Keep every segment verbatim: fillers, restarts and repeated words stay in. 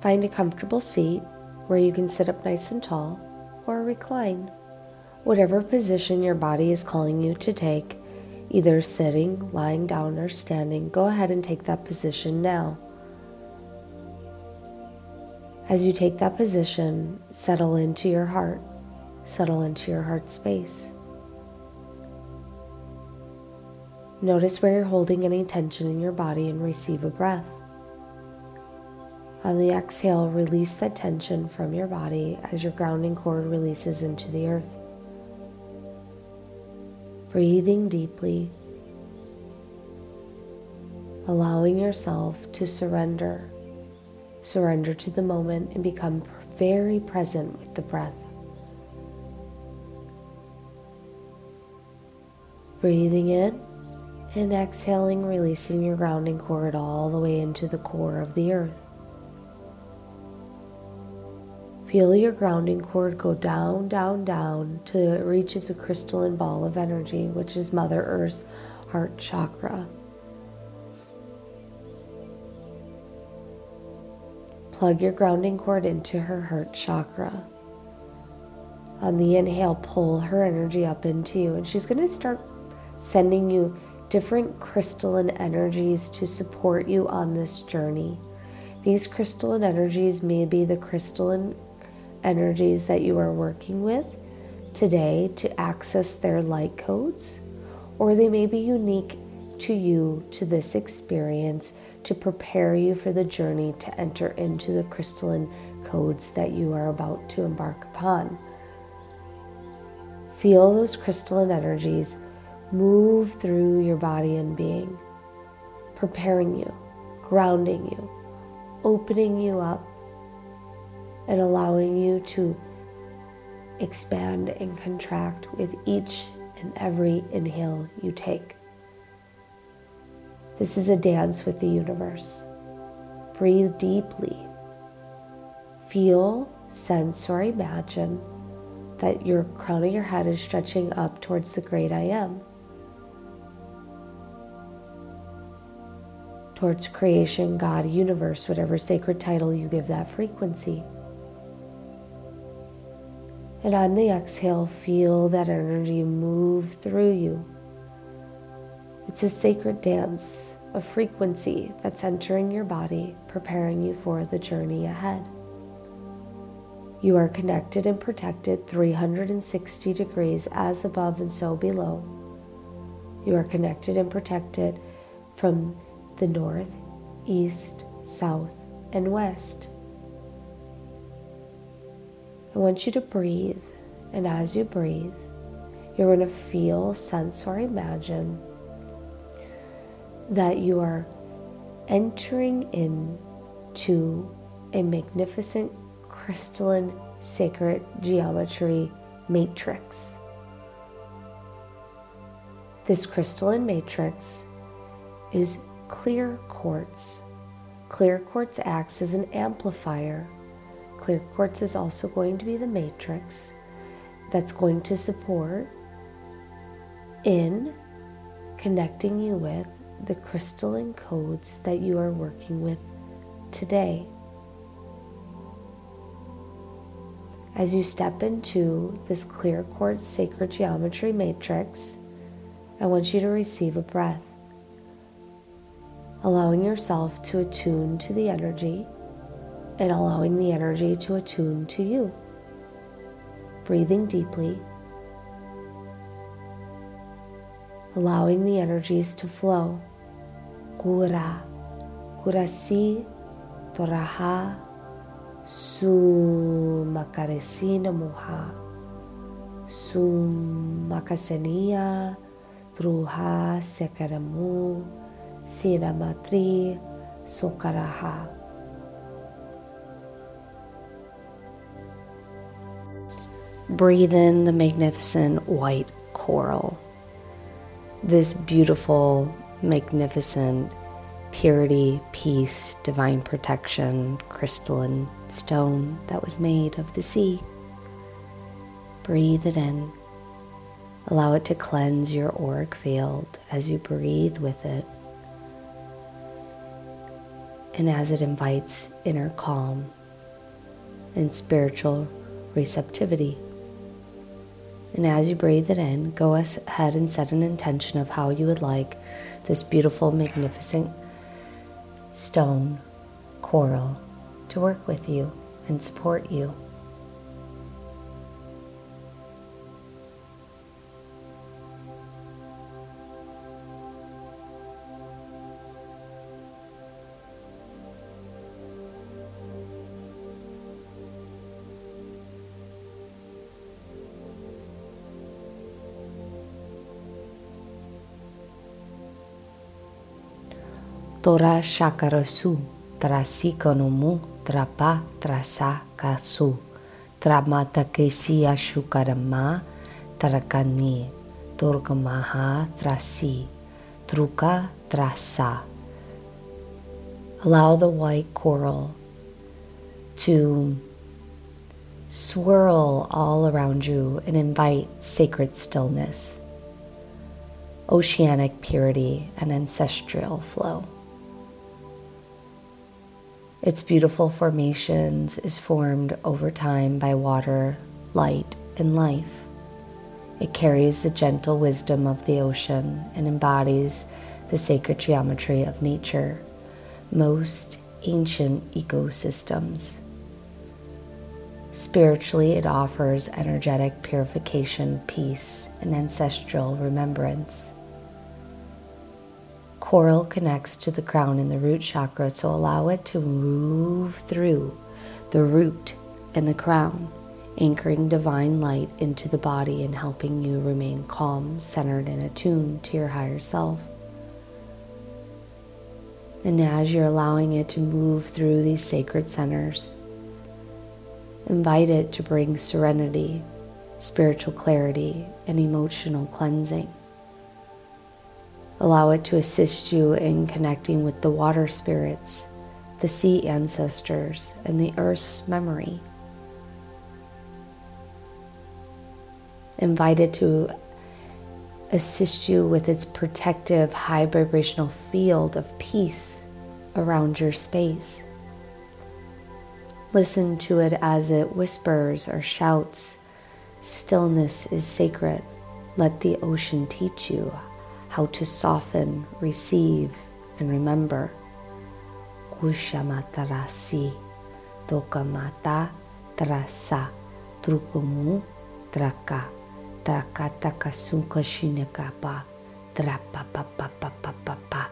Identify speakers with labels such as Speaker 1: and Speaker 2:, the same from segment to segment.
Speaker 1: Find a comfortable seat where you can sit up nice and tall or recline. Whatever position your body is calling you to take, either sitting, lying down, or standing, go ahead and take that position now. As you take that position, settle into your heart, settle into your heart space. Notice where you're holding any tension in your body and receive a breath. On the exhale, release that tension from your body as your grounding cord releases into the earth. Breathing deeply, allowing yourself to surrender, surrender to the moment and become very present with the breath. Breathing in and exhaling, releasing your grounding cord all the way into the core of the earth. Feel your grounding cord go down, down, down till it reaches a crystalline ball of energy, which is Mother Earth's heart chakra. Plug your grounding cord into her heart chakra. On the inhale, pull her energy up into you, and she's going to start sending you different crystalline energies to support you on this journey. These crystalline energies may be the crystalline energies that you are working with today to access their light codes, or they may be unique to you, to this experience, to prepare you for the journey to enter into the crystalline codes that you are about to embark upon. Feel those crystalline energies move through your body and being, preparing you, grounding you, opening you up, and allowing you to expand and contract with each and every inhale you take. This is a dance with the universe. Breathe deeply. Feel, sense, or imagine that your crown of your head is stretching up towards the great I am, towards creation, God, universe, whatever sacred title you give that frequency. And on the exhale, feel that energy move through you. It's a sacred dance of frequency that's entering your body, preparing you for the journey ahead. You are connected and protected three hundred sixty degrees as above and so below. You are connected and protected from the north, east, south, and west. I want you to breathe, and as you breathe, you're going to feel, sense, or imagine that you are entering into a magnificent crystalline sacred geometry matrix. This crystalline matrix is clear quartz. Clear quartz acts as an amplifier. Clear quartz is also going to be the matrix that's going to support in connecting you with the crystalline codes that you are working with today. As you step into this clear quartz sacred geometry matrix, I want you to receive a breath, allowing yourself to attune to the energy and allowing the energy to attune to you. Breathing deeply, allowing the energies to flow. Kura, kurasi, toraha, su makaresina muha, su makasenia, druha sekaramu, sinamatri, sokaraha. Breathe in the magnificent white coral. This beautiful, magnificent purity, peace, divine protection, crystalline stone that was made of the sea. Breathe it in. Allow it to cleanse your auric field as you breathe with it. and as it invites inner calm and spiritual receptivity. And as you breathe it in, go ahead and set an intention of how you would like this beautiful, magnificent stone, coral, to work with you and support you. Tora shakarasu, trasi konomu, trapa trasa kasu, tramata kesia shukarama, tarakani, turgamaha trasi, truka trasa. Allow the white coral to swirl all around you and invite sacred stillness, oceanic purity, and ancestral flow. Its beautiful formations is formed over time by water, light, and life. It carries the gentle wisdom of the ocean and embodies the sacred geometry of nature, most ancient ecosystems. Spiritually, it offers energetic purification, peace, and ancestral remembrance. Coral connects to the crown and the root chakra, so allow it to move through the root and the crown, anchoring divine light into the body and helping you remain calm, centered, and attuned to your higher self. And as you're allowing it to move through these sacred centers, invite it to bring serenity, spiritual clarity, and emotional cleansing. Allow it to assist you in connecting with the water spirits, the sea ancestors, and the earth's memory. Invite it to assist you with its protective, high vibrational field of peace around your space. Listen to it as it whispers or shouts, "Stillness is sacred. Let the ocean teach you how to soften, receive, and remember." Kushamatarasi, tokamata trasa, trukumu traka, trakata kasunka shinekapa, trapapapapapapa.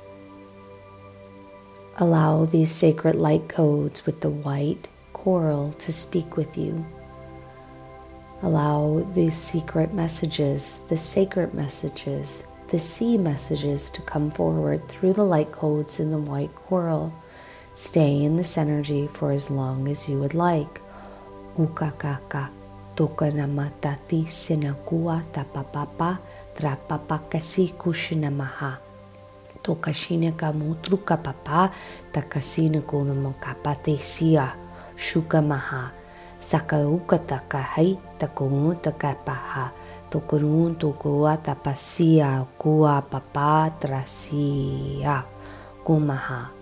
Speaker 1: Allow these sacred light codes with the white coral to speak with you. Allow the secret messages, the sacred messages, the sea messages to come forward through the light codes in the white coral. Stay in this energy for as long as you would like. Ukakaka, tokanamatati sinakua tapapapa, trapapakasi kushinamaha. Tokashina kamutruka papa, takasina kunamakapate sia, shukamaha. Sakauka takahai, takumu takapaha. Tokurun tukua tapasia, kua papa trasia, kumaha.